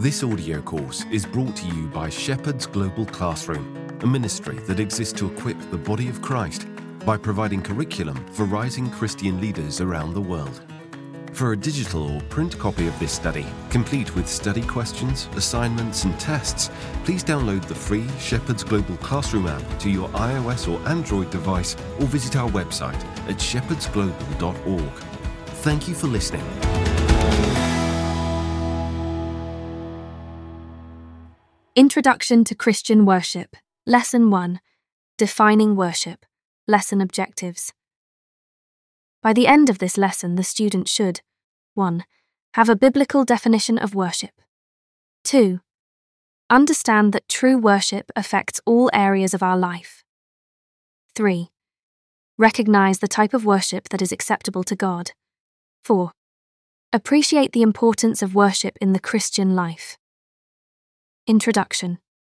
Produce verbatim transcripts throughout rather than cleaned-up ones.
This audio course is brought to you by Shepherd's Global Classroom, a ministry that exists to equip the body of Christ by providing curriculum for rising Christian leaders around the world. For a digital or print copy of this study, complete with study questions, assignments and tests, please download the free Shepherd's Global Classroom app to your iOS or Android device or visit our website at shepherds global dot org. Thank you for listening. Introduction to Christian Worship, Lesson one, Defining Worship, Lesson Objectives. By the end of this lesson, the student should one. Have a biblical definition of worship. two. Understand that true worship affects all areas of our life. three. Recognize the type of worship that is acceptable to God. four. Appreciate the importance of worship in the Christian life. Introduction.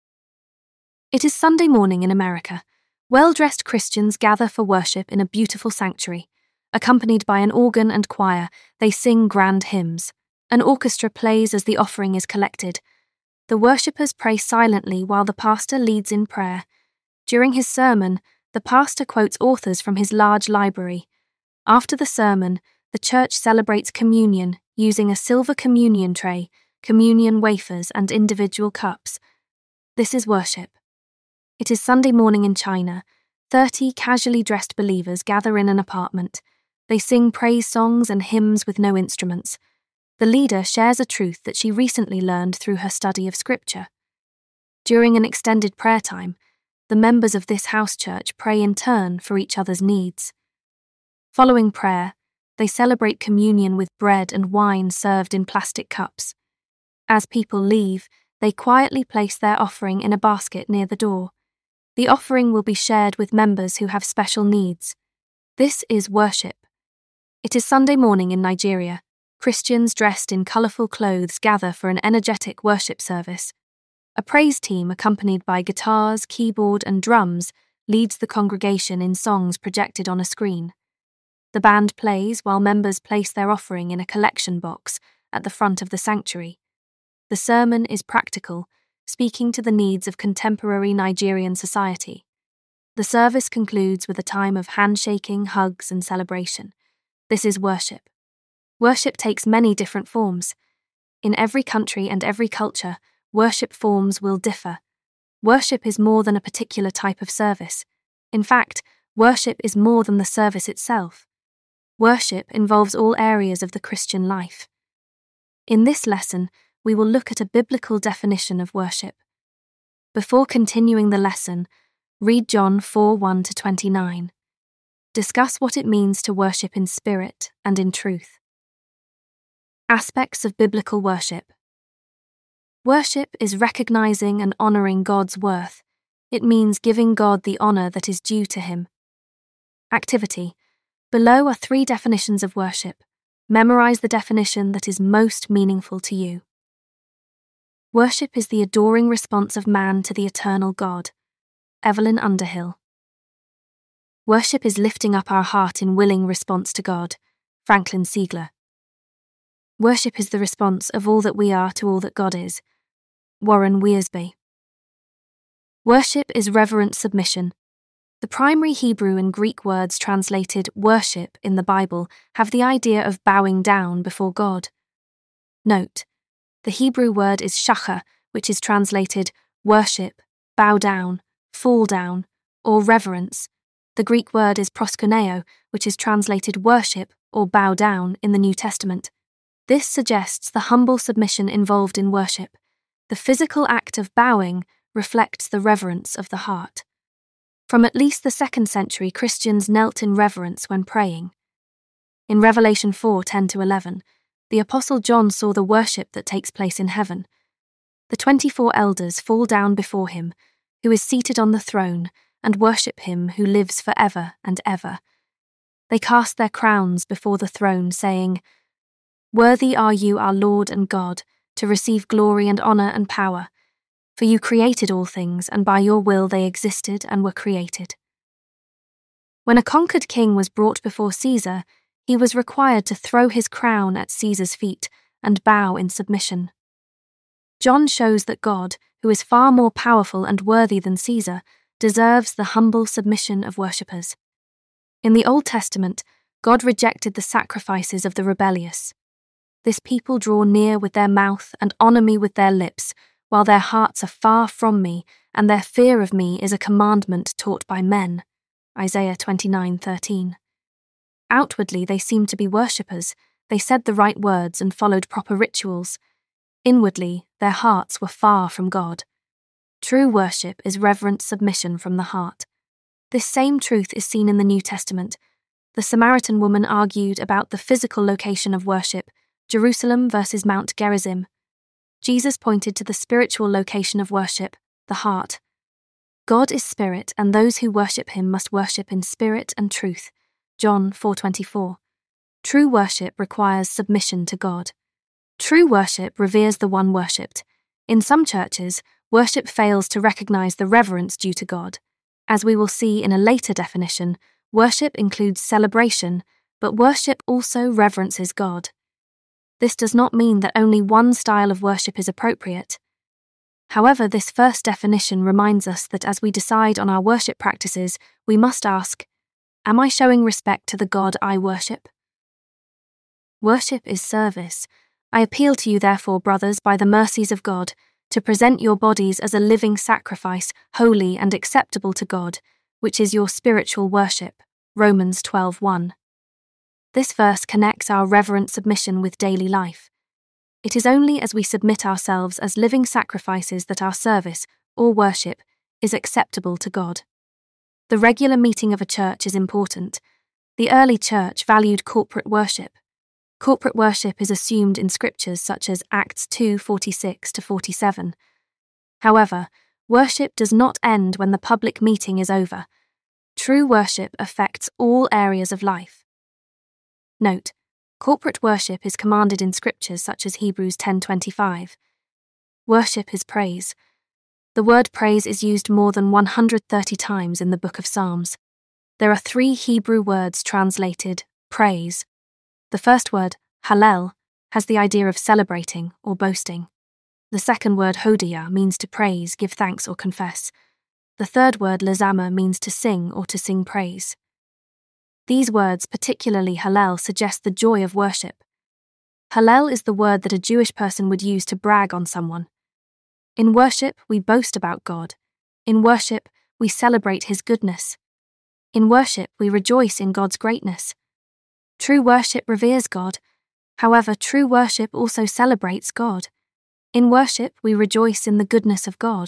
It is Sunday morning in America. Well-dressed Christians gather for worship in a beautiful sanctuary. Accompanied by an organ and choir, they sing grand hymns. An orchestra plays as the offering is collected. The worshippers pray silently while the pastor leads in prayer. During his sermon, the pastor quotes authors from his large library. After the sermon, the church celebrates communion using a silver communion tray, communion wafers, and individual cups. This is worship. It is Sunday morning in China. Thirty casually dressed believers gather in an apartment. They sing praise songs and hymns with no instruments. The leader shares a truth that she recently learned through her study of Scripture. During an extended prayer time, the members of this house church pray in turn for each other's needs. Following prayer, they celebrate communion with bread and wine served in plastic cups. As people leave, they quietly place their offering in a basket near the door. The offering will be shared with members who have special needs. This is worship. It is Sunday morning in Nigeria. Christians dressed in colourful clothes gather for an energetic worship service. A praise team accompanied by guitars, keyboard and drums leads the congregation in songs projected on a screen. The band plays while members place their offering in a collection box at the front of the sanctuary. The sermon is practical, speaking to the needs of contemporary Nigerian society. The service concludes with a time of handshaking, hugs, and celebration. This is worship. Worship takes many different forms. In every country and every culture, worship forms will differ. Worship is more than a particular type of service. In fact, worship is more than the service itself. Worship involves all areas of the Christian life. In this lesson, we will look at a biblical definition of worship. Before continuing the lesson, read John four one to twenty-nine. Discuss what it means to worship in spirit and in truth. Aspects of biblical worship. Worship is recognizing and honoring God's worth. It means giving God the honor that is due to him. Activity. Below are three definitions of worship. Memorize the definition that is most meaningful to you. Worship is the adoring response of man to the eternal God. Evelyn Underhill. Worship is lifting up our heart in willing response to God. Franklin Siegler. Worship is the response of all that we are to all that God is. Warren Wiersbe. Worship is reverent submission. The primary Hebrew and Greek words translated worship in the Bible have the idea of bowing down before God. Note, the Hebrew word is shachar, which is translated worship, bow down, fall down, or reverence. The Greek word is proskuneo, which is translated worship or bow down in the New Testament. This suggests the humble submission involved in worship. The physical act of bowing reflects the reverence of the heart. From at least the second century, Christians knelt in reverence when praying. In Revelation four ten to eleven, the Apostle John saw the worship that takes place in heaven. The twenty-four elders fall down before him, who is seated on the throne, and worship him who lives forever and ever. They cast their crowns before the throne, saying, "Worthy are you, our Lord and God, to receive glory and honor and power, for you created all things, and by your will they existed and were created." When a conquered king was brought before Caesar, he was required to throw his crown at Caesar's feet and bow in submission. John shows that God, who is far more powerful and worthy than Caesar, deserves the humble submission of worshippers. In the Old Testament, God rejected the sacrifices of the rebellious. This people draw near with their mouth and honor me with their lips, while their hearts are far from me, and their fear of me is a commandment taught by men. Isaiah twenty-nine thirteen. Outwardly they seemed to be worshippers, they said the right words and followed proper rituals. Inwardly, their hearts were far from God. True worship is reverent submission from the heart. This same truth is seen in the New Testament. The Samaritan woman argued about the physical location of worship, Jerusalem versus Mount Gerizim. Jesus pointed to the spiritual location of worship, the heart. God is spirit, and those who worship him must worship in spirit and truth. John four twenty-four. True worship requires submission to God. True worship reveres the one worshipped. In some churches, worship fails to recognize the reverence due to God. As we will see in a later definition, worship includes celebration, but worship also reverences God. This does not mean that only one style of worship is appropriate. However, this first definition reminds us that as we decide on our worship practices, we must ask, am I showing respect to the God I worship? Worship is service. I appeal to you, therefore, brothers, by the mercies of God, to present your bodies as a living sacrifice, holy and acceptable to God, which is your spiritual worship. Romans twelve one. This verse connects our reverent submission with daily life. It is only as we submit ourselves as living sacrifices that our service, or worship, is acceptable to God. The regular meeting of a church is important. The early church valued corporate worship. Corporate worship is assumed in scriptures such as Acts two forty-six to forty-seven. However, worship does not end when the public meeting is over. True worship affects all areas of life. Note, corporate worship is commanded in scriptures such as Hebrews ten twenty-five. Worship is praise. The word praise is used more than one hundred thirty times in the book of Psalms. There are three Hebrew words translated praise. The first word, hallel, has the idea of celebrating or boasting. The second word, hodia, means to praise, give thanks, or confess. The third word, lezama, means to sing or to sing praise. These words, particularly hallel, suggest the joy of worship. Hallel is the word that a Jewish person would use to brag on someone. In worship, we boast about God. In worship, we celebrate his goodness. In worship, we rejoice in God's greatness. True worship reveres God. However, true worship also celebrates God. In worship, we rejoice in the goodness of God.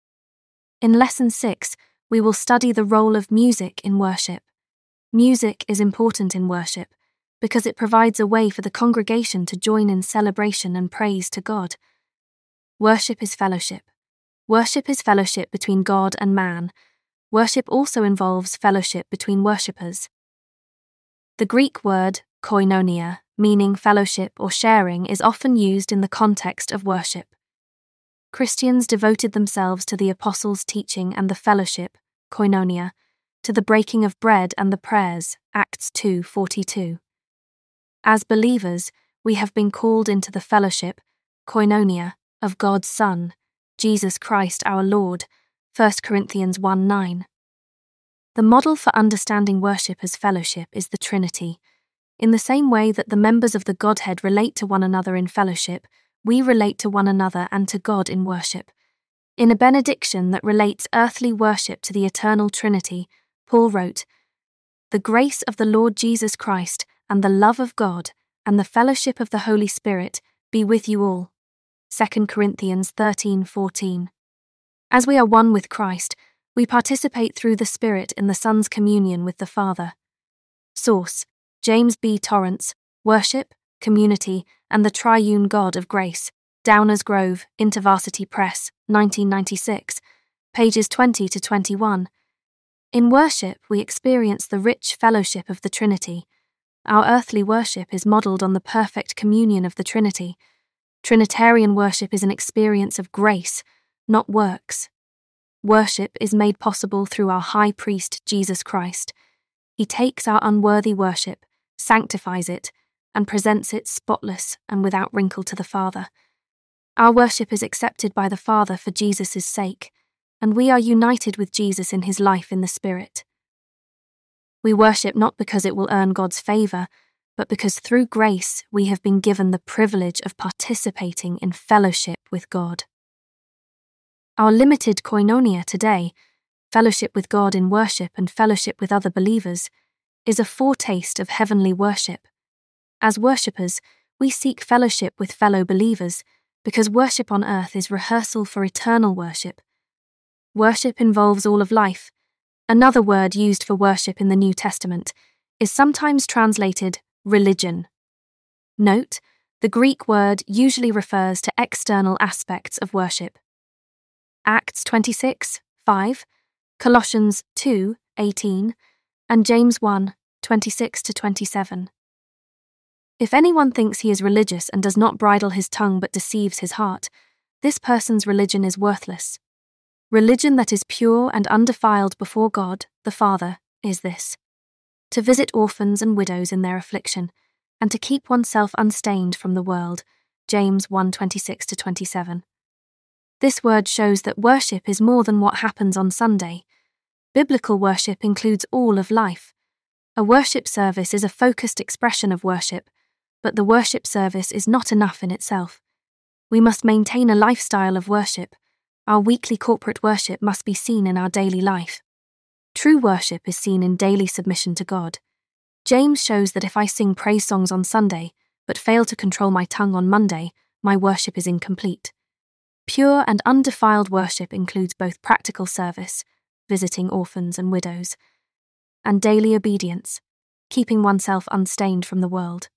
In Lesson six, we will study the role of music in worship. Music is important in worship because it provides a way for the congregation to join in celebration and praise to God. Worship is fellowship. Worship is fellowship between God and man. Worship also involves fellowship between worshippers. The Greek word koinonia, meaning fellowship or sharing, is often used in the context of worship. Christians devoted themselves to the apostles' teaching and the fellowship, koinonia, to the breaking of bread and the prayers, Acts two forty-two. As believers, we have been called into the fellowship, koinonia, of God's Son, Jesus Christ our Lord, First Corinthians one nine. The model for understanding worship as fellowship is the Trinity. In the same way that the members of the Godhead relate to one another in fellowship, we relate to one another and to God in worship. In a benediction that relates earthly worship to the eternal Trinity, Paul wrote, "The grace of the Lord Jesus Christ, and the love of God, and the fellowship of the Holy Spirit be with you all." Second Corinthians thirteen fourteen. As we are one with Christ, we participate through the Spirit in the Son's communion with the Father. Source: James B. Torrance, Worship, Community, and the Triune God of Grace, Downers Grove, InterVarsity Press, nineteen ninety-six, pages twenty to twenty-one. In worship, we experience the rich fellowship of the Trinity. Our earthly worship is modelled on the perfect communion of the Trinity. Trinitarian worship is an experience of grace, not works. Worship is made possible through our high priest, Jesus Christ. He takes our unworthy worship, sanctifies it, and presents it spotless and without wrinkle to the Father. Our worship is accepted by the Father for Jesus' sake, and we are united with Jesus in his life in the Spirit. We worship not because it will earn God's favour, but because through grace we have been given the privilege of participating in fellowship with God. Our limited koinonia today, fellowship with God in worship and fellowship with other believers, is a foretaste of heavenly worship. As worshippers, we seek fellowship with fellow believers because worship on earth is rehearsal for eternal worship. Worship involves all of life. Another word used for worship in the New Testament is sometimes translated religion. Note, the Greek word usually refers to external aspects of worship. Acts twenty-six, five, Colossians two, eighteen, and James one, twenty-six to twenty-seven. If anyone thinks he is religious and does not bridle his tongue but deceives his heart, this person's religion is worthless. Religion that is pure and undefiled before God, the Father, is this: to visit orphans and widows in their affliction, and to keep oneself unstained from the world. James one, twenty-six to twenty-seven. This word shows that worship is more than what happens on Sunday. Biblical worship includes all of life. A worship service is a focused expression of worship, but the worship service is not enough in itself. We must maintain a lifestyle of worship. Our weekly corporate worship must be seen in our daily life. True worship is seen in daily submission to God. James shows that if I sing praise songs on Sunday, but fail to control my tongue on Monday, my worship is incomplete. Pure and undefiled worship includes both practical service, visiting orphans and widows, and daily obedience, keeping oneself unstained from the world.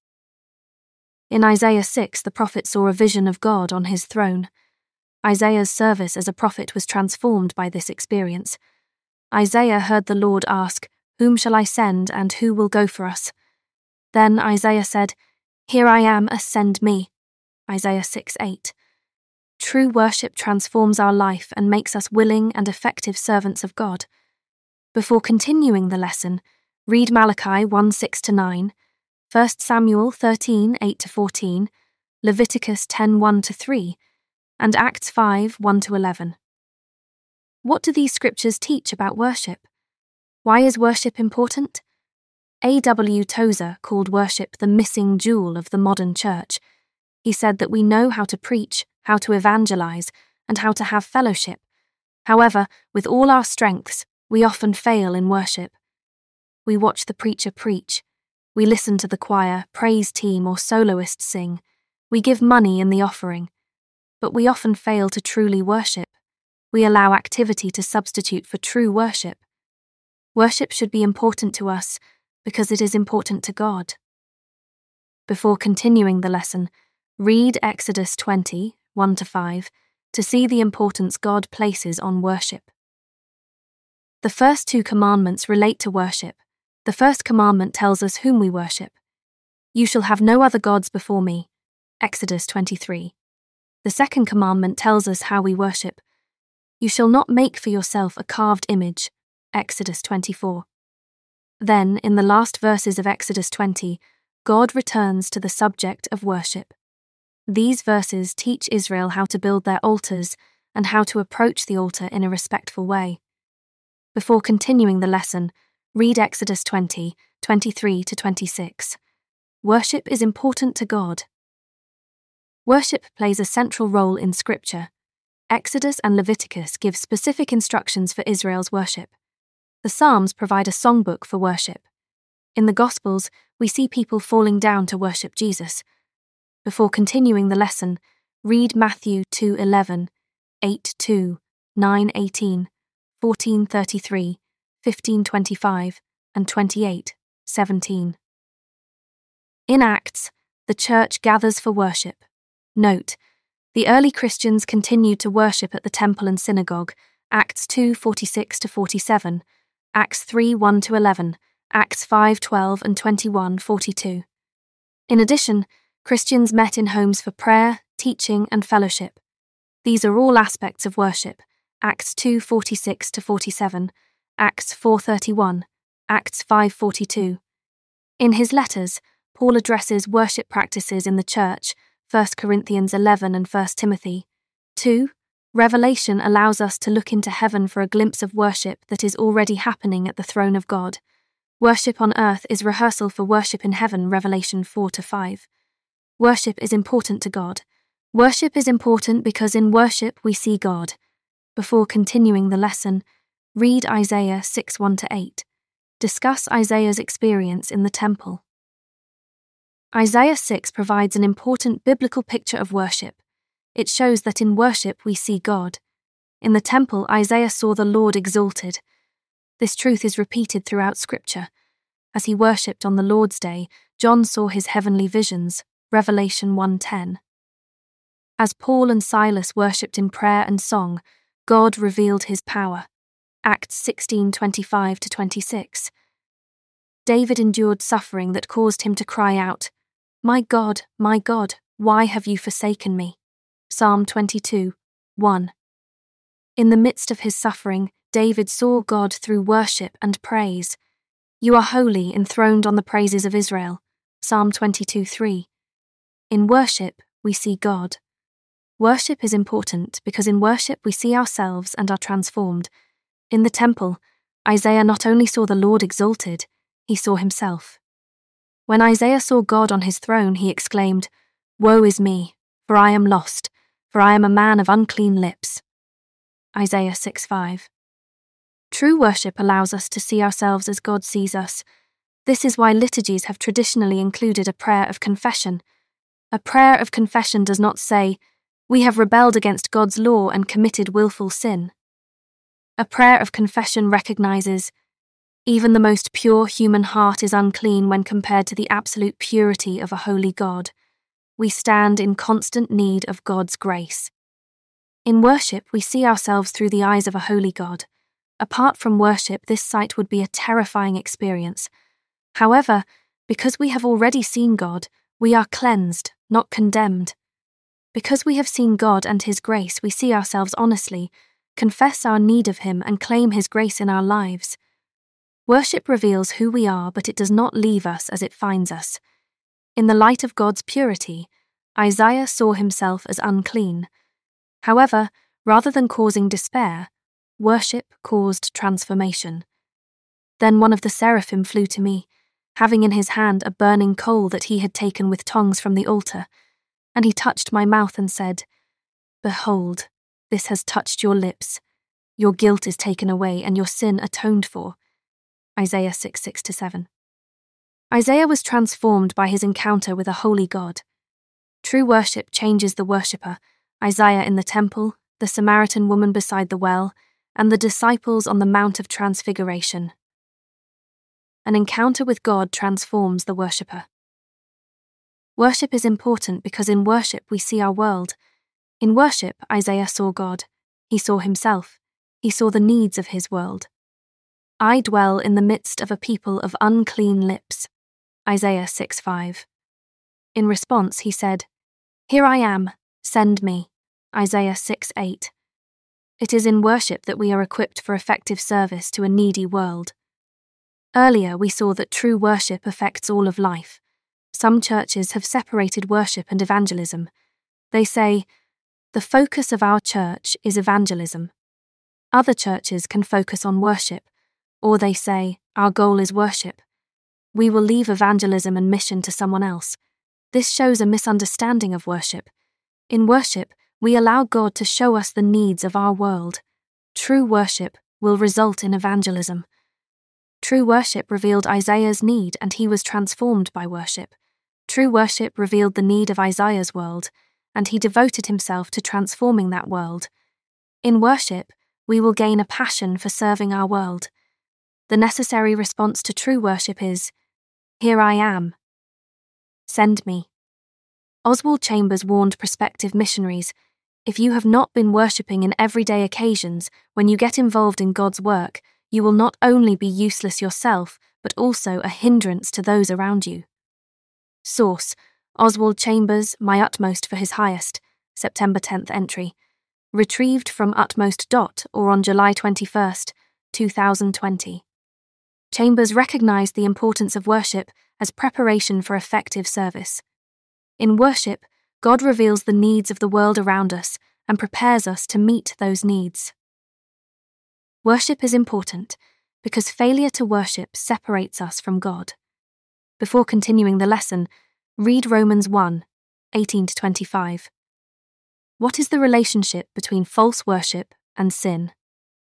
In Isaiah six, the prophet saw a vision of God on his throne. Isaiah's service as a prophet was transformed by this experience. Isaiah heard the Lord ask, "Whom shall I send, and who will go for us?" Then Isaiah said, "Here I am, send me." Isaiah six eight. True worship transforms our life and makes us willing and effective servants of God. Before continuing the lesson, read Malachi one six to nine, First Samuel thirteen eight to fourteen, Leviticus ten one to three, and Acts five one to eleven. What do these scriptures teach about worship? Why is worship important? A W Tozer called worship the missing jewel of the modern church. He said that we know how to preach, how to evangelize, and how to have fellowship. However, with all our strengths, we often fail in worship. We watch the preacher preach. We listen to the choir, praise team, or soloist sing. We give money in the offering. But we often fail to truly worship. We allow activity to substitute for true worship. Worship should be important to us because it is important to God. Before continuing the lesson, read Exodus twenty, one to five, to see the importance God places on worship. The first two commandments relate to worship. The first commandment tells us whom we worship. You shall have no other gods before me. Exodus twenty-three. The second commandment tells us how we worship. You shall not make for yourself a carved image. Exodus twenty-four. Then, in the last verses of Exodus twenty, God returns to the subject of worship. These verses teach Israel how to build their altars and how to approach the altar in a respectful way. Before continuing the lesson, read Exodus twenty, twenty-three to twenty-six. Worship is important to God. Worship plays a central role in Scripture. Exodus and Leviticus give specific instructions for Israel's worship. The Psalms provide a songbook for worship. In the Gospels, we see people falling down to worship Jesus. Before continuing the lesson, read Matthew two eleven, eight two, nine eighteen, fourteen thirty-three, fifteen twenty-five, and twenty-eight seventeen. In Acts, the church gathers for worship. Note, the early Christians continued to worship at the temple and synagogue, Acts two forty-six to forty-seven, Acts three one to eleven, Acts five twelve and twenty-one forty-two. In addition, Christians met in homes for prayer, teaching, and fellowship. These are all aspects of worship, Acts two forty-six to forty-seven, Acts four thirty-one, Acts five forty-two. In his letters, Paul addresses worship practices in the church, First Corinthians eleven and First Timothy. two. Revelation allows us to look into heaven for a glimpse of worship that is already happening at the throne of God. Worship on earth is rehearsal for worship in heaven, Revelation four to five. Worship is important to God. Worship is important because in worship we see God. Before continuing the lesson, read Isaiah six one to eight. Discuss Isaiah's experience in the temple. Isaiah six provides an important biblical picture of worship. It shows that in worship we see God. In the temple, Isaiah saw the Lord exalted. This truth is repeated throughout Scripture. As he worshipped on the Lord's Day, John saw his heavenly visions, Revelation one ten. As Paul and Silas worshipped in prayer and song, God revealed his power, Acts sixteen twenty-five to twenty-six. David endured suffering that caused him to cry out, "My God, my God, why have you forsaken me?" Psalm twenty-two, one. In the midst of his suffering, David saw God through worship and praise. "You are holy, enthroned on the praises of Israel." Psalm twenty-two, three. In worship, we see God. Worship is important because in worship we see ourselves and are transformed. In the temple, Isaiah not only saw the Lord exalted, he saw himself. When Isaiah saw God on his throne, he exclaimed, "Woe is me, for I am lost, for I am a man of unclean lips." Isaiah six five. True worship allows us to see ourselves as God sees us. This is why liturgies have traditionally included a prayer of confession. A prayer of confession does not say, "We have rebelled against God's law and committed willful sin." A prayer of confession recognizes, even the most pure human heart is unclean when compared to the absolute purity of a holy God. We stand in constant need of God's grace. In worship, we see ourselves through the eyes of a holy God. Apart from worship, this sight would be a terrifying experience. However, because we have already seen God, we are cleansed, not condemned. Because we have seen God and His grace, we see ourselves honestly, confess our need of Him, and claim His grace in our lives. Worship reveals who we are, but it does not leave us as it finds us. In the light of God's purity, Isaiah saw himself as unclean. However, rather than causing despair, worship caused transformation. Then one of the seraphim flew to me, having in his hand a burning coal that he had taken with tongs from the altar, and he touched my mouth and said, "Behold, this has touched your lips. Your guilt is taken away and your sin atoned for." Isaiah six six to seven. Isaiah was transformed by his encounter with a holy God. True worship changes the worshipper, Isaiah in the temple, the Samaritan woman beside the well, and the disciples on the Mount of Transfiguration. An encounter with God transforms the worshipper. Worship is important because in worship we see our world. In worship, Isaiah saw God. He saw himself. He saw the needs of his world. "I dwell in the midst of a people of unclean lips." Isaiah six five. In response, he said, "Here I am, send me." Isaiah six eight. It is in worship that we are equipped for effective service to a needy world. Earlier, we saw that true worship affects all of life. Some churches have separated worship and evangelism. They say, "The focus of our church is evangelism." Other churches can focus on worship, or they say, "Our goal is worship. We will leave evangelism and mission to someone else." This shows a misunderstanding of worship. In worship, we allow God to show us the needs of our world. True worship will result in evangelism. True worship revealed Isaiah's need, and he was transformed by worship. True worship revealed the need of Isaiah's world, and he devoted himself to transforming that world. In worship, we will gain a passion for serving our world. The necessary response to true worship is, "Here I am. Send me." Oswald Chambers warned prospective missionaries, "If you have not been worshipping in everyday occasions, when you get involved in God's work, you will not only be useless yourself, but also a hindrance to those around you." Source: Oswald Chambers, My Utmost for His Highest, September tenth entry. Retrieved from Utmost dot or on July twenty-first, two thousand twenty. Chambers recognized the importance of worship as preparation for effective service. In worship, God reveals the needs of the world around us and prepares us to meet those needs. Worship is important because failure to worship separates us from God. Before continuing the lesson, read Romans one, eighteen to twenty-five. What is the relationship between false worship and sin?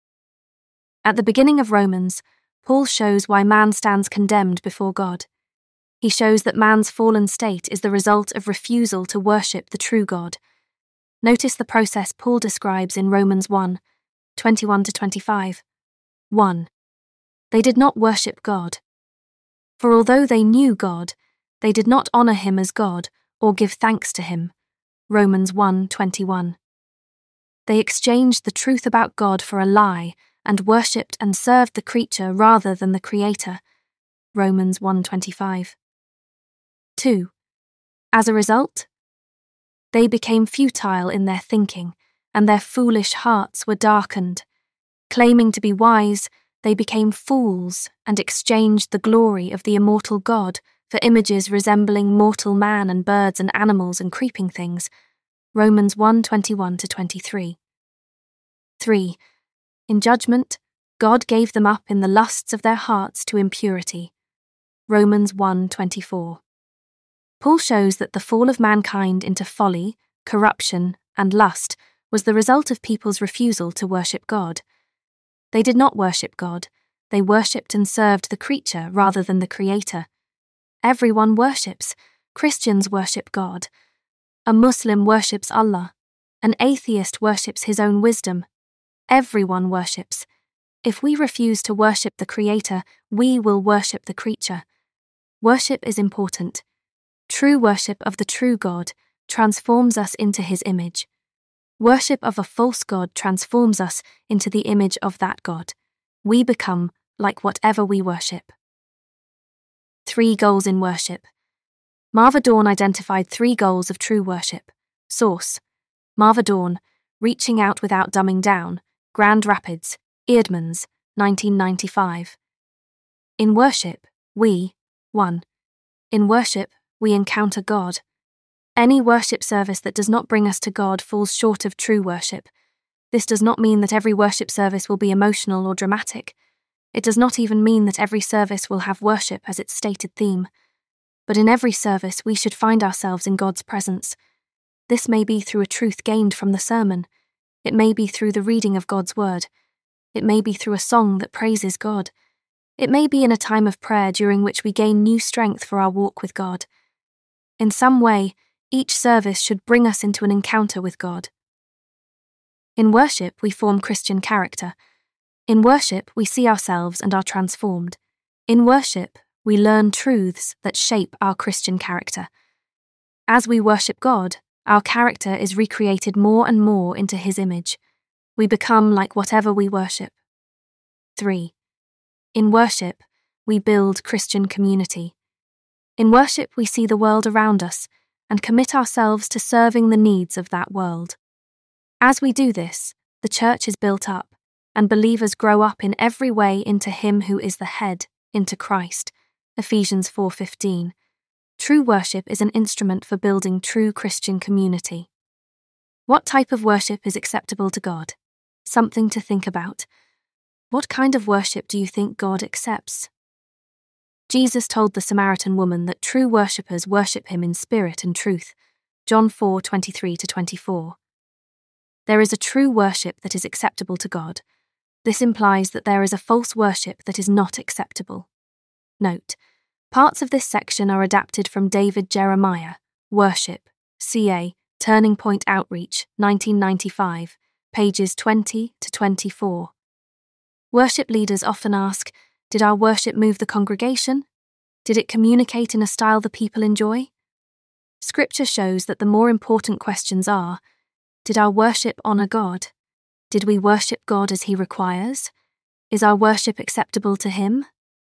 At the beginning of Romans, Paul shows why man stands condemned before God. He shows that man's fallen state is the result of refusal to worship the true God. Notice the process Paul describes in Romans one, twenty-one to twenty-five. one. They did not worship God. For although they knew God, they did not honor him as God or give thanks to him. Romans one, twenty-one. They exchanged the truth about God for a lie and worshipped and served the creature rather than the Creator. Romans one, twenty-five. two. As a result, they became futile in their thinking, and their foolish hearts were darkened. Claiming to be wise, they became fools and exchanged the glory of the immortal God for images resembling mortal man and birds and animals and creeping things. Romans one, twenty-one to twenty-three. three. In judgment, God gave them up in the lusts of their hearts to impurity. Romans one, twenty-four. Paul shows that the fall of mankind into folly, corruption, and lust was the result of people's refusal to worship God. They did not worship God, they worshipped and served the creature rather than the Creator. Everyone worships. Christians worship God. A Muslim worships Allah. An atheist worships his own wisdom. Everyone worships. If we refuse to worship the Creator, we will worship the creature. Worship is important. True worship of the true God transforms us into his image. Worship of a false god transforms us into the image of that God. We become like whatever we worship. Three goals in worship. Marva Dawn identified three goals of true worship. Source: Marva Dawn, Reaching Out Without Dumbing Down, Grand Rapids, Eerdmans, nineteen ninety-five. In worship, we, one. In worship, we encounter God. Any worship service that does not bring us to God falls short of true worship. This does not mean that every worship service will be emotional or dramatic. It does not even mean that every service will have worship as its stated theme. But in every service, we should find ourselves in God's presence. This may be through a truth gained from the sermon. It may be through the reading of God's word. It may be through a song that praises God. It may be in a time of prayer during which we gain new strength for our walk with God. In some way, each service should bring us into an encounter with God. In worship, we form Christian character. In worship, we see ourselves and are transformed. In worship, we learn truths that shape our Christian character. As we worship God, our character is recreated more and more into his image. We become like whatever we worship. three. In worship, we build Christian community. In worship, we see the world around us and commit ourselves to serving the needs of that world. As we do this, the church is built up, and believers grow up in every way into him who is the head, into Christ. Ephesians four fifteen. True worship is an instrument for building true Christian community. What type of worship is acceptable to God? Something to think about. What kind of worship do you think God accepts? Jesus told the Samaritan woman that true worshippers worship him in spirit and truth. John four twenty-three to twenty-four. There is a true worship that is acceptable to God. This implies that there is a false worship that is not acceptable. Note: parts of this section are adapted from David Jeremiah, Worship, C A, Turning Point Outreach, nineteen ninety-five, pages twenty to twenty-four. Worship leaders often ask, did our worship move the congregation? Did it communicate in a style the people enjoy? Scripture shows that the more important questions are, did our worship honor God? Did we worship God as he requires? Is our worship acceptable to him?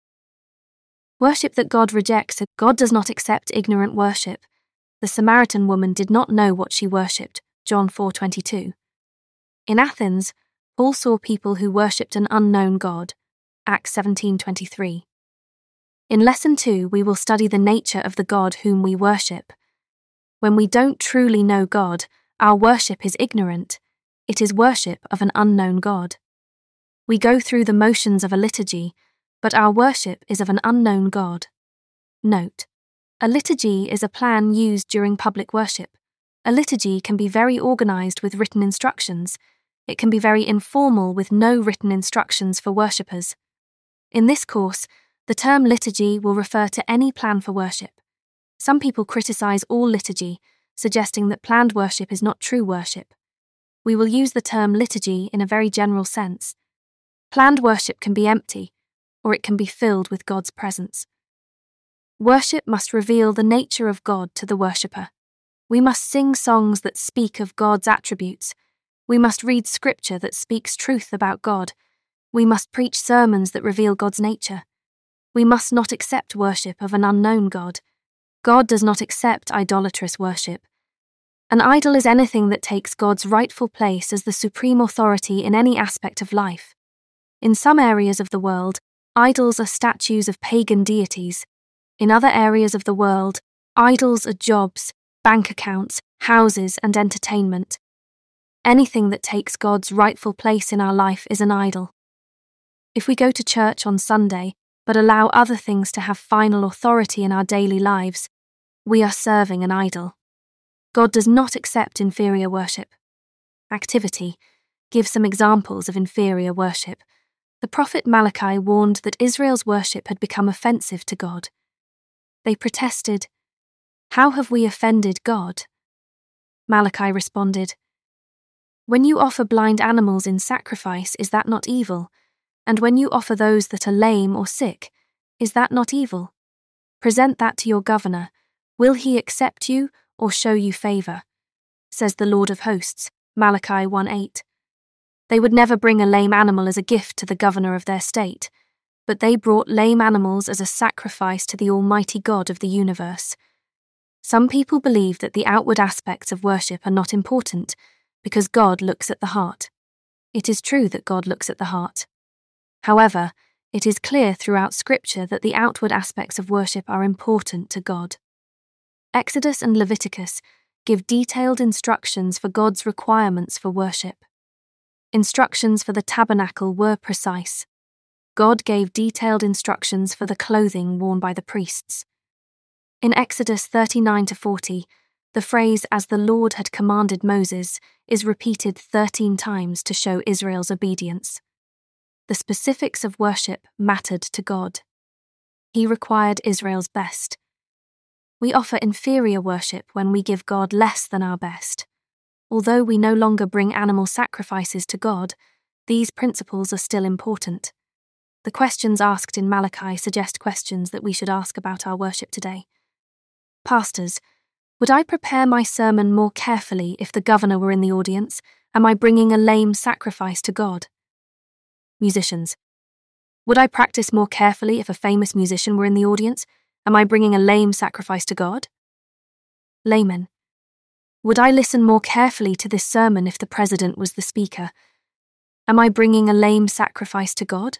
Worship that God rejects. God does not accept ignorant worship. The Samaritan woman did not know what she worshipped. John four twenty-two. In Athens, Paul saw people who worshipped an unknown God. Acts seventeen twenty-three. In Lesson two, we will study the nature of the God whom we worship. When we don't truly know God, our worship is ignorant. It is worship of an unknown God. We go through the motions of a liturgy, but our worship is of an unknown God. Note: a liturgy is a plan used during public worship. A liturgy can be very organized with written instructions. It can be very informal with no written instructions for worshippers. In this course, the term liturgy will refer to any plan for worship. Some people criticize all liturgy, suggesting that planned worship is not true worship. We will use the term liturgy in a very general sense. Planned worship can be empty, or it can be filled with God's presence. Worship must reveal the nature of God to the worshipper. We must sing songs that speak of God's attributes. We must read scripture that speaks truth about God. We must preach sermons that reveal God's nature. We must not accept worship of an unknown God. God does not accept idolatrous worship. An idol is anything that takes God's rightful place as the supreme authority in any aspect of life. In some areas of the world, idols are statues of pagan deities. In other areas of the world, idols are jobs, bank accounts, houses, and entertainment. Anything that takes God's rightful place in our life is an idol. If we go to church on Sunday, but allow other things to have final authority in our daily lives, we are serving an idol. God does not accept inferior worship. Activity. Give some examples of inferior worship. The prophet Malachi warned that Israel's worship had become offensive to God. They protested, "How have we offended God?" Malachi responded, "When you offer blind animals in sacrifice, is that not evil? And when you offer those that are lame or sick, is that not evil? Present that to your governor. Will he accept you or show you favor? Says the Lord of hosts." Malachi one eight. They would never bring a lame animal as a gift to the governor of their state, but they brought lame animals as a sacrifice to the Almighty God of the universe. Some people believe that the outward aspects of worship are not important because God looks at the heart. It is true that God looks at the heart. However, it is clear throughout Scripture that the outward aspects of worship are important to God. Exodus and Leviticus give detailed instructions for God's requirements for worship. Instructions for the tabernacle were precise. God gave detailed instructions for the clothing worn by the priests. In Exodus thirty-nine to forty, the phrase "as the Lord had commanded Moses" is repeated thirteen times to show Israel's obedience. The specifics of worship mattered to God. He required Israel's best. We offer inferior worship when we give God less than our best. Although we no longer bring animal sacrifices to God, these principles are still important. The questions asked in Malachi suggest questions that we should ask about our worship today. Pastors, would I prepare my sermon more carefully if the governor were in the audience? Am I bringing a lame sacrifice to God? Musicians, would I practice more carefully if a famous musician were in the audience? Am I bringing a lame sacrifice to God? Laymen, would I listen more carefully to this sermon if the president was the speaker? Am I bringing a lame sacrifice to God?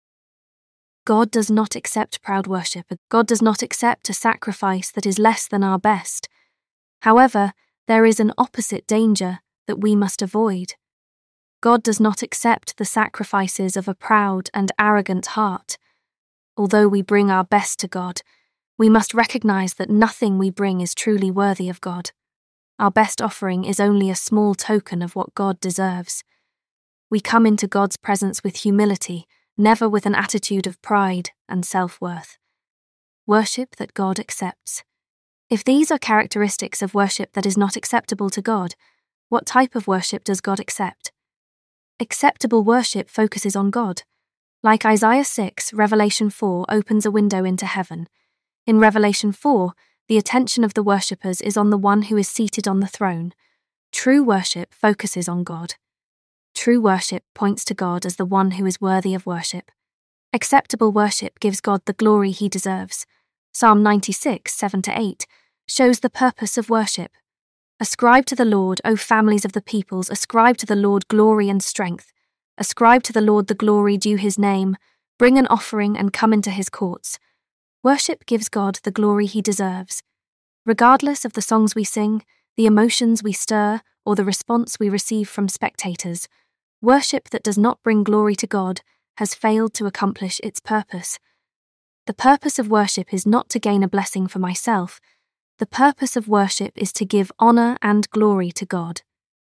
God does not accept proud worship. God does not accept a sacrifice that is less than our best. However, there is an opposite danger that we must avoid. God does not accept the sacrifices of a proud and arrogant heart. Although we bring our best to God, we must recognize that nothing we bring is truly worthy of God. Our best offering is only a small token of what God deserves. We come into God's presence with humility, never with an attitude of pride and self-worth. Worship that God accepts. If these are characteristics of worship that is not acceptable to God, what type of worship does God accept? Acceptable worship focuses on God. Like Isaiah six, Revelation four opens a window into heaven. In Revelation four, the attention of the worshippers is on the one who is seated on the throne. True worship focuses on God. True worship points to God as the one who is worthy of worship. Acceptable worship gives God the glory he deserves. Psalm ninety-six, seven to eight, shows the purpose of worship. Ascribe to the Lord, O families of the peoples, ascribe to the Lord glory and strength. Ascribe to the Lord the glory due his name. Bring an offering and come into his courts. Worship gives God the glory he deserves. Regardless of the songs we sing, the emotions we stir, or the response we receive from spectators, worship that does not bring glory to God has failed to accomplish its purpose. The purpose of worship is not to gain a blessing for myself. The purpose of worship is to give honor and glory to God.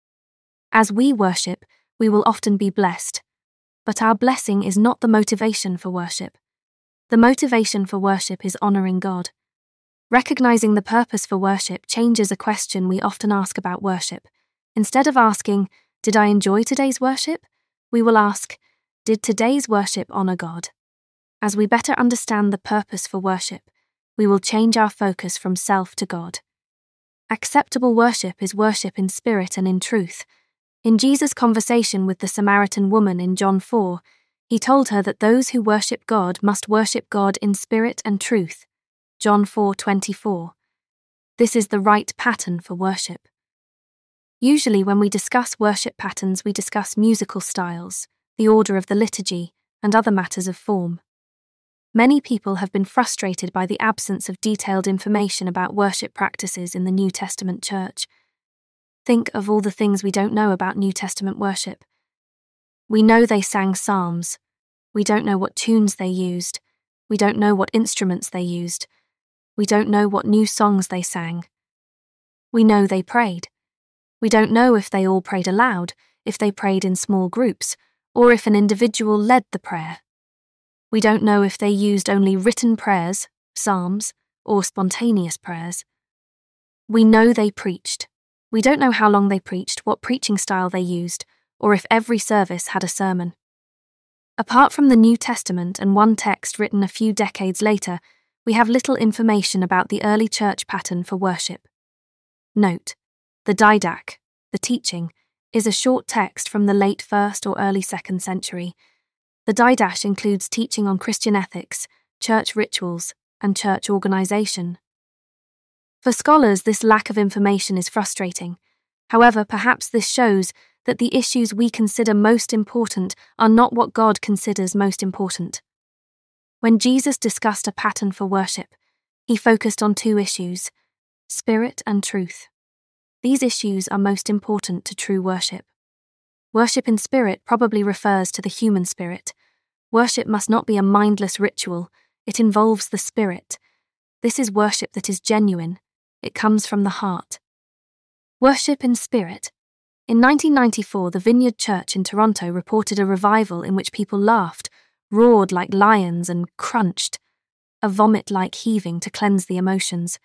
As we worship, we will often be blessed, but our blessing is not the motivation for worship. The motivation for worship is honoring God. Recognizing the purpose for worship changes a question we often ask about worship. Instead of asking, "Did I enjoy today's worship?" we will ask, "Did today's worship honor God?" As we better understand the purpose for worship, we will change our focus from self to God. Acceptable worship is worship in spirit and in truth. In Jesus' conversation with the Samaritan woman in John four, he told her that those who worship God must worship God in spirit and truth. John four twenty-four. This is the right pattern for worship. Usually when we discuss worship patterns, we discuss musical styles, the order of the liturgy, and other matters of form. Many people have been frustrated by the absence of detailed information about worship practices in the New Testament church. Think of all the things we don't know about New Testament worship. We know they sang psalms. We don't know what tunes they used. We don't know what instruments they used. We don't know what new songs they sang. We know they prayed. We don't know if they all prayed aloud, if they prayed in small groups, or if an individual led the prayer. We don't know if they used only written prayers, psalms, or spontaneous prayers. We know they preached. We don't know how long they preached, what preaching style they used, or if every service had a sermon. Apart from the New Testament and one text written a few decades later, we have little information about the early church pattern for worship. Note, the Didache, the teaching, is a short text from the late first or early second century. The Didache includes teaching on Christian ethics, church rituals, and church organization. For scholars, this lack of information is frustrating. However, perhaps this shows that the issues we consider most important are not what God considers most important. When Jesus discussed a pattern for worship, he focused on two issues: spirit and truth. These issues are most important to true worship. Worship in spirit probably refers to the human spirit. Worship must not be a mindless ritual. It involves the spirit. This is worship that is genuine. It comes from the heart. Worship in spirit. In nineteen ninety-four, the Vineyard Church in Toronto reported a revival in which people laughed, roared like lions, and crunched, a vomit-like heaving to cleanse the emotions.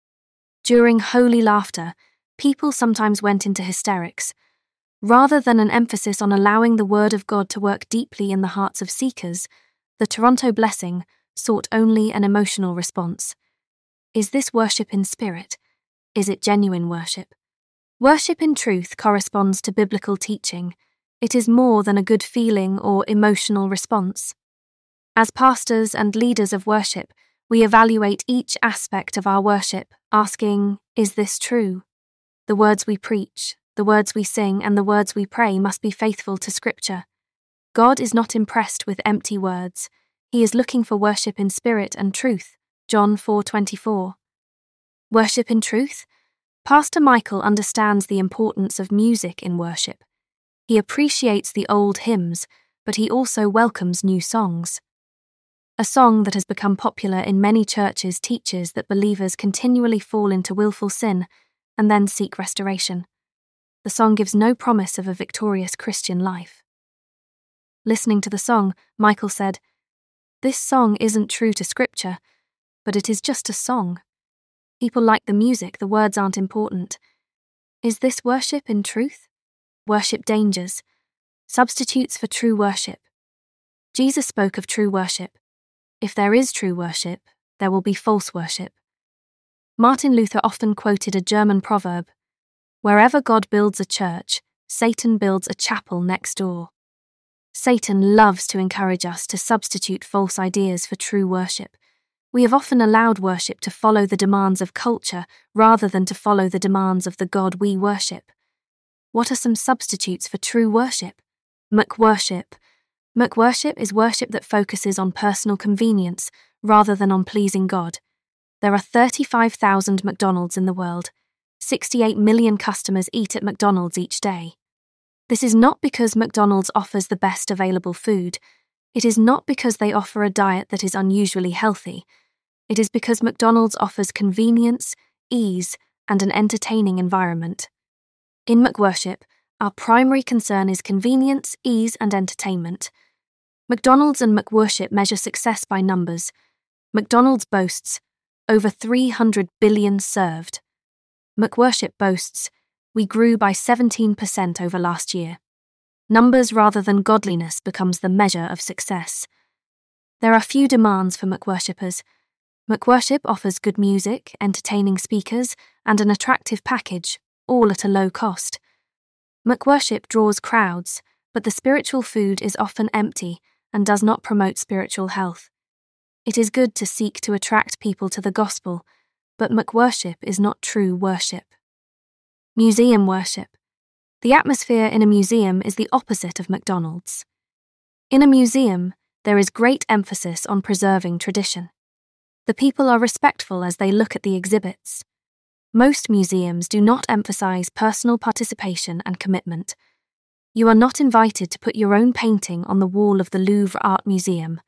During holy laughter, people sometimes went into hysterics. Rather than an emphasis on allowing the Word of God to work deeply in the hearts of seekers, the Toronto Blessing sought only an emotional response. Is this worship in spirit? Is it genuine worship? Worship in truth corresponds to biblical teaching. It is more than a good feeling or emotional response. As pastors and leaders of worship, we evaluate each aspect of our worship, asking, is this true? The words we preach, the words we sing, and the words we pray must be faithful to Scripture. God is not impressed with empty words. He is looking for worship in spirit and truth. John four twenty-four. Worship in truth? Pastor Michael understands the importance of music in worship. He appreciates the old hymns, but he also welcomes new songs. A song that has become popular in many churches teaches that believers continually fall into willful sin and then seek restoration. The song gives no promise of a victorious Christian life. Listening to the song, Michael said, "This song isn't true to Scripture, but it is just a song. People like the music, the words aren't important. Is this worship in truth? Worship dangers. Substitutes for true worship. Jesus spoke of true worship. If there is true worship, there will be false worship." Martin Luther often quoted a German proverb, "Wherever God builds a church, Satan builds a chapel next door." Satan loves to encourage us to substitute false ideas for true worship. We have often allowed worship to follow the demands of culture rather than to follow the demands of the God we worship. What are some substitutes for true worship? McWorship. McWorship is worship that focuses on personal convenience rather than on pleasing God. There are thirty-five thousand McDonald's in the world. sixty-eight million customers eat at McDonald's each day. This is not because McDonald's offers the best available food. It is not because they offer a diet that is unusually healthy. It is because McDonald's offers convenience, ease, and an entertaining environment. In McWorship, our primary concern is convenience, ease, and entertainment. McDonald's and McWorship measure success by numbers. McDonald's boasts over three hundred billion served. McWorship boasts, we grew by seventeen percent over last year. Numbers rather than godliness becomes the measure of success. There are few demands for McWorshippers. McWorship offers good music, entertaining speakers, and an attractive package, all at a low cost. McWorship draws crowds, but the spiritual food is often empty and does not promote spiritual health. It is good to seek to attract people to the gospel, but McWorship is not true worship. Museum worship. The atmosphere in a museum is the opposite of McDonald's. In a museum, there is great emphasis on preserving tradition. The people are respectful as they look at the exhibits. Most museums do not emphasize personal participation and commitment. You are not invited to put your own painting on the wall of the Louvre Art Museum.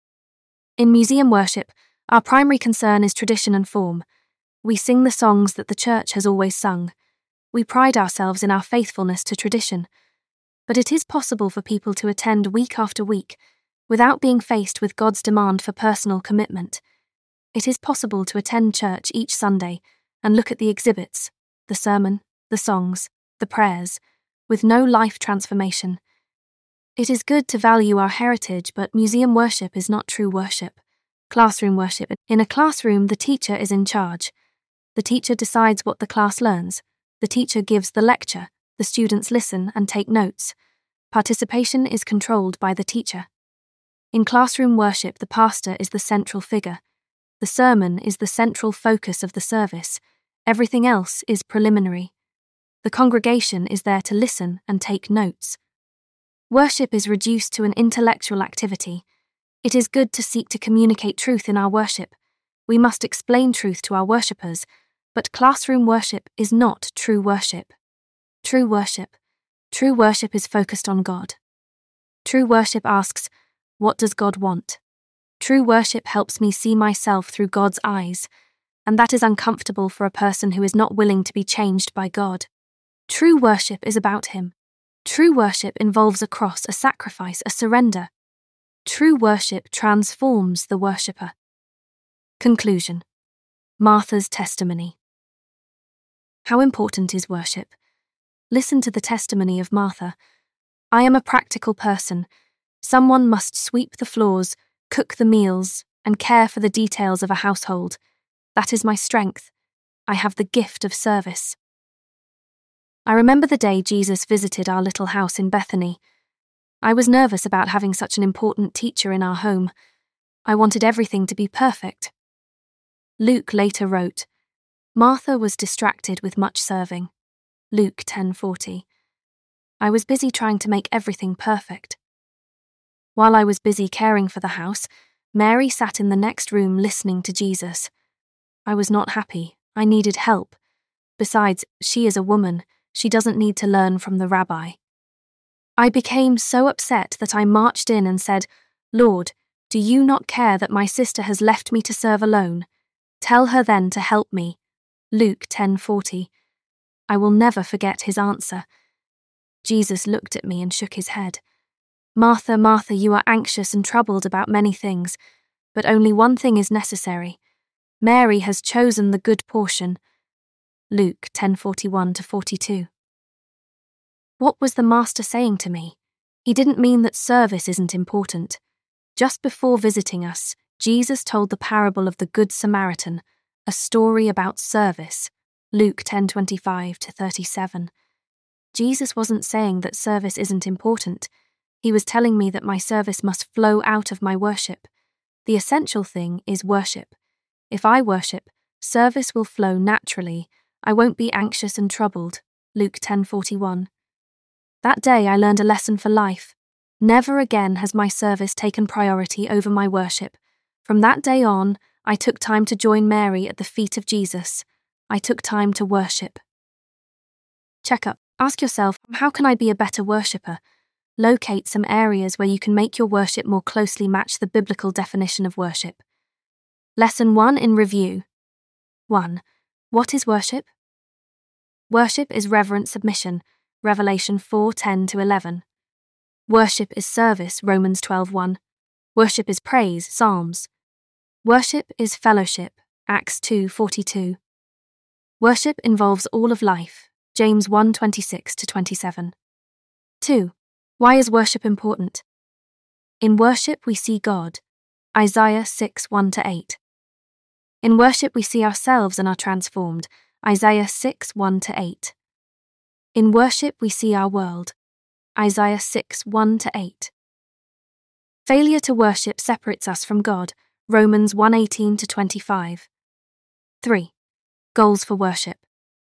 In museum worship, our primary concern is tradition and form. We sing the songs that the church has always sung. We pride ourselves in our faithfulness to tradition. But it is possible for people to attend week after week without being faced with God's demand for personal commitment. It is possible to attend church each Sunday and look at the exhibits, the sermon, the songs, the prayers, with no life transformation. It is good to value our heritage, but museum worship is not true worship. Classroom worship. In a classroom, the teacher is in charge. The teacher decides what the class learns. The teacher gives the lecture. The students listen and take notes. Participation is controlled by the teacher. In classroom worship, the pastor is the central figure. The sermon is the central focus of the service. Everything else is preliminary. The congregation is there to listen and take notes. Worship is reduced to an intellectual activity. It is good to seek to communicate truth in our worship. We must explain truth to our worshippers, but classroom worship is not true worship. True worship. True worship is focused on God. True worship asks, what does God want? True worship helps me see myself through God's eyes, and that is uncomfortable for a person who is not willing to be changed by God. True worship is about Him. True worship involves a cross, a sacrifice, a surrender. True worship transforms the worshipper. Conclusion. Martha's testimony. How important is worship? Listen to the testimony of Martha. I am a practical person. Someone must sweep the floors, cook the meals, and care for the details of a household. That is my strength. I have the gift of service. I remember the day Jesus visited our little house in Bethany. I was nervous about having such an important teacher in our home. I wanted everything to be perfect. Luke later wrote, Martha was distracted with much serving. Luke ten forty. I was busy trying to make everything perfect. While I was busy caring for the house, Mary sat in the next room listening to Jesus. I was not happy. I needed help. Besides, she is a woman. She doesn't need to learn from the rabbi. I became so upset that I marched in and said, Lord, do you not care that my sister has left me to serve alone? Tell her then to help me. Luke ten forty. I will never forget his answer. Jesus looked at me and shook his head. Martha, Martha, you are anxious and troubled about many things, but only one thing is necessary. Mary has chosen the good portion. Luke ten forty-one to forty-two. What was the Master saying to me? He didn't mean that service isn't important. Just before visiting us, Jesus told the parable of the Good Samaritan, a story about service. Luke ten twenty-five to thirty-seven. Jesus wasn't saying that service isn't important. He was telling me that my service must flow out of my worship. The essential thing is worship. If I worship, service will flow naturally. I won't be anxious and troubled. Luke ten forty-one. That day I learned a lesson for life. Never again has my service taken priority over my worship. From that day on, I took time to join Mary at the feet of Jesus. I took time to worship. Check up. Ask yourself, how can I be a better worshipper? Locate some areas where you can make your worship more closely match the biblical definition of worship. Lesson one in review. one. What is worship? Worship is reverent submission, Revelation four ten to eleven. Worship is service, Romans twelve one. Worship is praise, Psalms. Worship is fellowship, Acts two forty-two. Worship involves all of life, James one twenty-six to twenty-seven. two. Why is worship important? In worship we see God, Isaiah six one to eight. In worship we see ourselves and are transformed, Isaiah six one to eight. In worship we see our world, Isaiah six one to eight. Failure to worship separates us from God, Romans one eighteen to twenty-five. three. Goals for worship.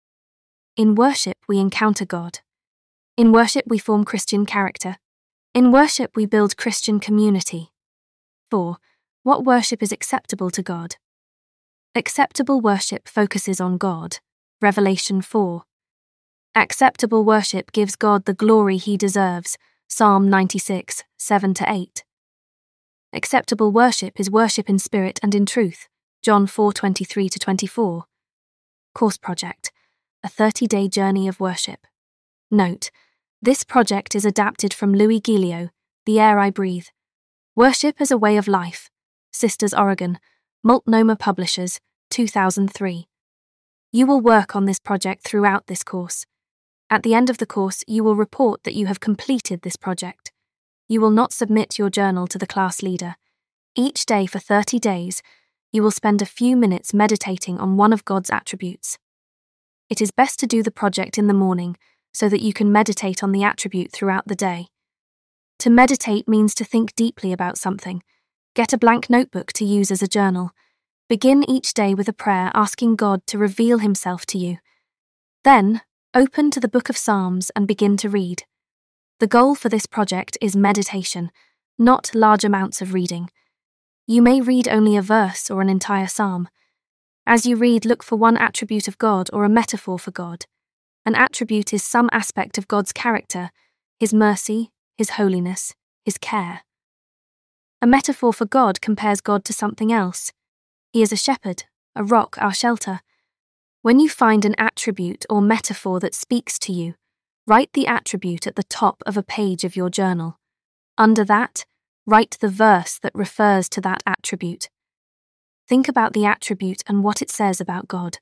In worship we encounter God. In worship we form Christian character. In worship we build Christian community. four. What worship is acceptable to God? Acceptable worship focuses on God, Revelation four. Acceptable worship gives God the glory he deserves, Psalm ninety-six seven to eight. Acceptable worship is worship in spirit and in truth, John four twenty-three to twenty-four. Course Project, a thirty-day journey of worship. Note, this project is adapted from Louis Giglio, The Air I Breathe. Worship as a Way of Life, Sisters Oregon, Multnomah Publishers, two thousand three. You will work on this project throughout this course. At the end of the course, you will report that you have completed this project. You will not submit your journal to the class leader. Each day for thirty days, you will spend a few minutes meditating on one of God's attributes. It is best to do the project in the morning so that you can meditate on the attribute throughout the day. To meditate means to think deeply about something. Get a blank notebook to use as a journal. Begin each day with a prayer asking God to reveal himself to you. Then, open to the book of Psalms and begin to read. The goal for this project is meditation, not large amounts of reading. You may read only a verse or an entire psalm. As you read, look for one attribute of God or a metaphor for God. An attribute is some aspect of God's character, his mercy, his holiness, his care. A metaphor for God compares God to something else. He is a shepherd, a rock, our shelter. When you find an attribute or metaphor that speaks to you, write the attribute at the top of a page of your journal. Under that, write the verse that refers to that attribute. Think about the attribute and what it says about God.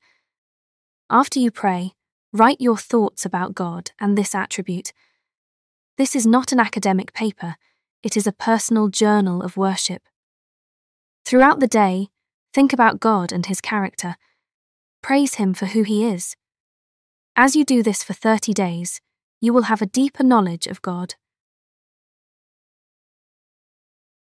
After you pray, write your thoughts about God and this attribute. This is not an academic paper, it is a personal journal of worship. Throughout the day, think about God and his character. Praise him for who he is. As you do this for thirty days, you will have a deeper knowledge of God.